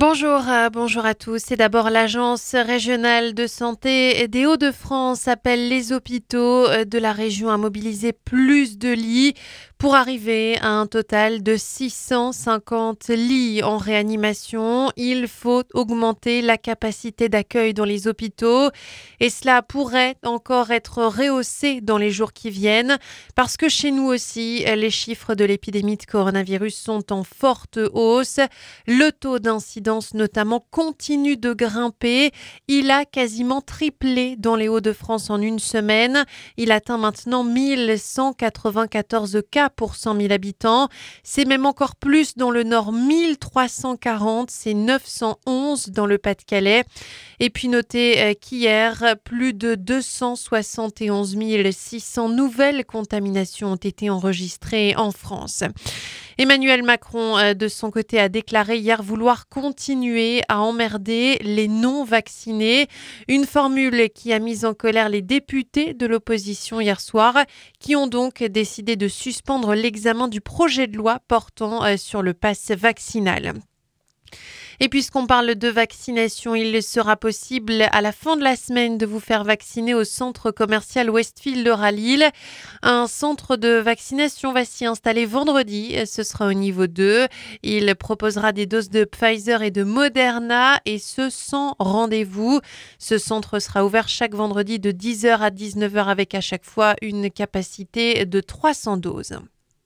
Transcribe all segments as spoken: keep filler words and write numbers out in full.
Bonjour, euh, bonjour à tous. C'est d'abord l'Agence régionale de santé des Hauts-de-France appelle les hôpitaux euh, de la région à mobiliser plus de lits pour arriver à un total de six cent cinquante lits en réanimation. Il faut augmenter la capacité d'accueil dans les hôpitaux et cela pourrait encore être rehaussé dans les jours qui viennent parce que chez nous aussi, les chiffres de l'épidémie de coronavirus sont en forte hausse. Le taux d'incidence notamment continue de grimper. Il a quasiment triplé dans les Hauts-de-France en une semaine. Il atteint maintenant mille cent quatre-vingt-quatorze cas pour cent mille habitants. C'est même encore plus dans le Nord, mille trois cent quarante. C'est neuf cent onze dans le Pas-de-Calais. Et puis notez qu'hier, plus de deux cent soixante et onze mille six cents nouvelles contaminations ont été enregistrées en France. Emmanuel Macron, de son côté, a déclaré hier vouloir continuer à emmerder les non-vaccinés. Une formule qui a mis en colère les députés de l'opposition hier soir, qui ont donc décidé de suspendre l'examen du projet de loi portant sur le pass vaccinal. Et puisqu'on parle de vaccination, il sera possible à la fin de la semaine de vous faire vacciner au centre commercial Westfield à Lille. Un centre de vaccination va s'y installer vendredi. Ce sera au niveau deux. Il proposera des doses de Pfizer et de Moderna et ce sans rendez-vous. Ce centre sera ouvert chaque vendredi de dix heures à dix-neuf heures avec à chaque fois une capacité de trois cents doses.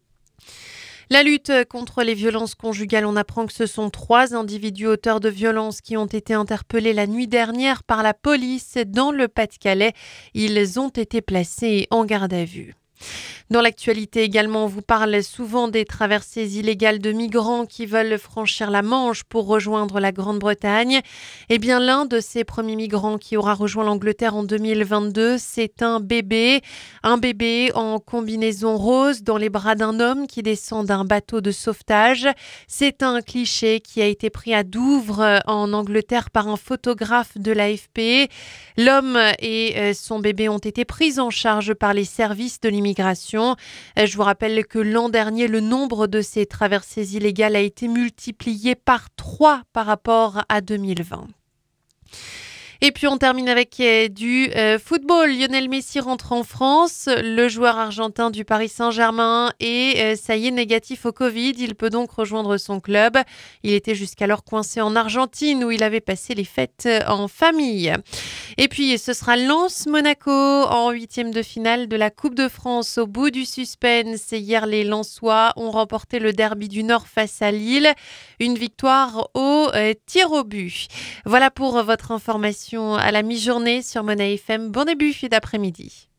La lutte contre les violences conjugales, on apprend que ce sont trois individus auteurs de violences qui ont été interpellés la nuit dernière par la police dans le Pas-de-Calais. Ils ont été placés en garde à vue. Dans l'actualité également, on vous parle souvent des traversées illégales de migrants qui veulent franchir la Manche pour rejoindre la Grande-Bretagne. Eh bien, l'un de ces premiers migrants qui aura rejoint l'Angleterre en deux mille vingt-deux, c'est un bébé. Un bébé en combinaison rose dans les bras d'un homme qui descend d'un bateau de sauvetage. C'est un cliché qui a été pris à Douvres en Angleterre par un photographe de l'A F P. L'homme et son bébé ont été pris en charge par les services de l'immigration. Je vous rappelle que l'an dernier, le nombre de ces traversées illégales a été multiplié par trois par rapport à deux mille vingt. Et puis on termine avec du euh, football. Lionel Messi rentre en France. Le joueur argentin du Paris Saint-Germain est, euh, ça y est, négatif au Covid. Il peut donc rejoindre son club. Il était jusqu'alors coincé en Argentine où il avait passé les fêtes en famille. Et puis ce sera Lens-Monaco en huitième de finale de la Coupe de France. Au bout du suspense, hier les Lensois ont remporté le derby du Nord face à Lille. Une victoire au euh, tir au but. Voilà pour votre information à la mi-journée sur Mona F M. Bon début d'après-midi.